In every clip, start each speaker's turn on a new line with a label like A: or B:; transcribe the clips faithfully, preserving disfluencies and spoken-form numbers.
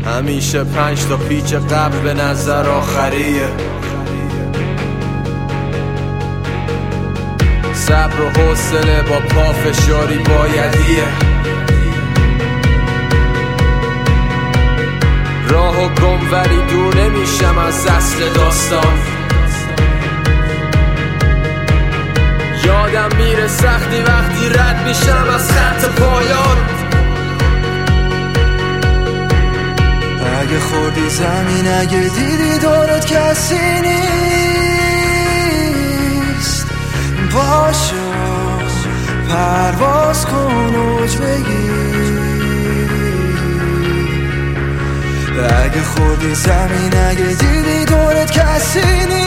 A: همیشه پنج تا پیچ قبل به نظر آخریه. صبر و حوصله با پافشاری بایدیه. راه و گم ولی دور نمیشم از اصل داستان. یادم میره سختی وقتی رد میشم از خط پایان.
B: اگه خوردی زمین، اگه دیدی دورت کسی نیست، باشو پرواز کن اوج بگیر. اگه خوردی زمین، اگه دیدی دورت کسی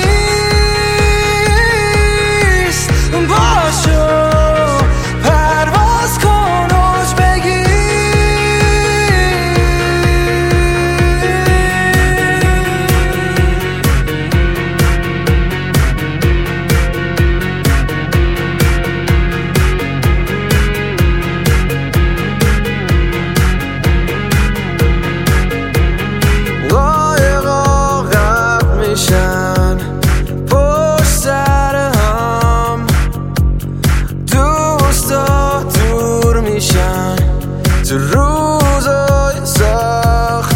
B: نیست، باشو پرواز کن اوج بگیر. پشت سر هم دوستا دور میشن تو روزای سخت.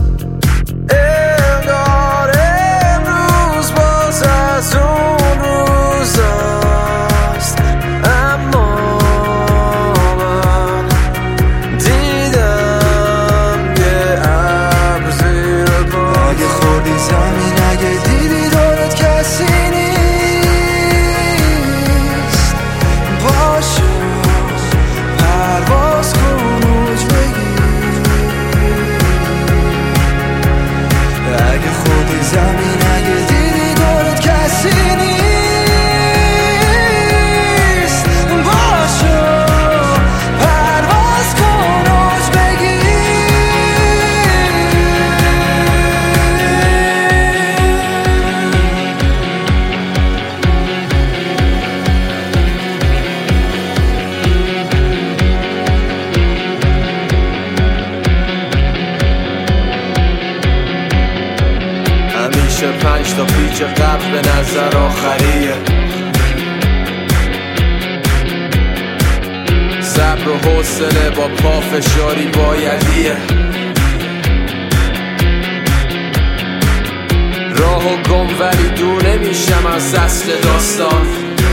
B: انگار امروز باز از اون روزاست، اما من دیدم یه ابر زیر پا. اگه خوردی زمین، اگه دیدی دورت کسی نیست، باشو پرواز کن اوج بگیر. اگه خوردی زمین، اگه دیدی دورت کسی نیست، باشو پرواز کن اوج بگیر.
A: همیشه پنج تا پیچ قبل به نظر آخریه. صبر و حوصله با پافشاری بایدیه. راه و گم ولی دور نمیشم از اصل داستان.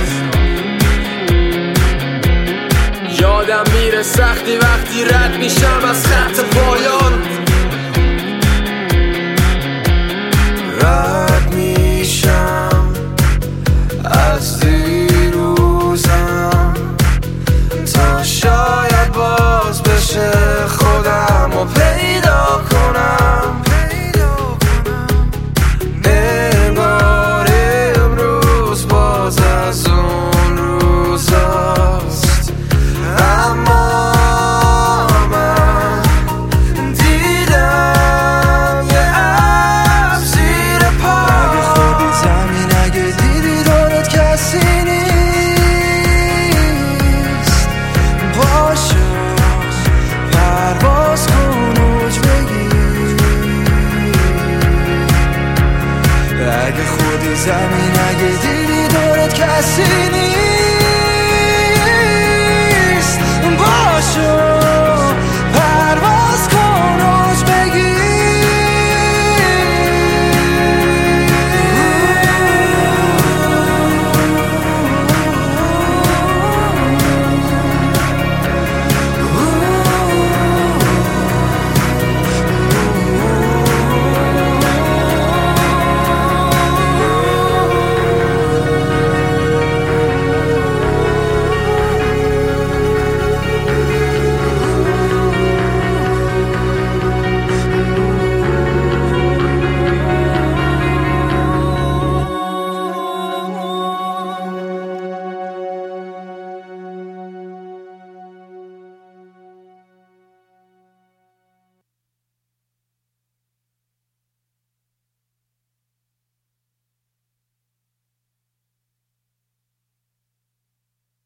A: یادم میره سختی وقتی رد میشم از خط پایان.
B: رد میشم از دیروزم تا شاید باز بشه خودم و پیدا کنم. انگار امروز باز از اون روزاست، اما من دیدم یه ابر زیر پا. اگه خوردی زمین، اگه دیدی دورت کسی نیست، باشو پرواز کن اوج بگیر. اگه خوردی زمین،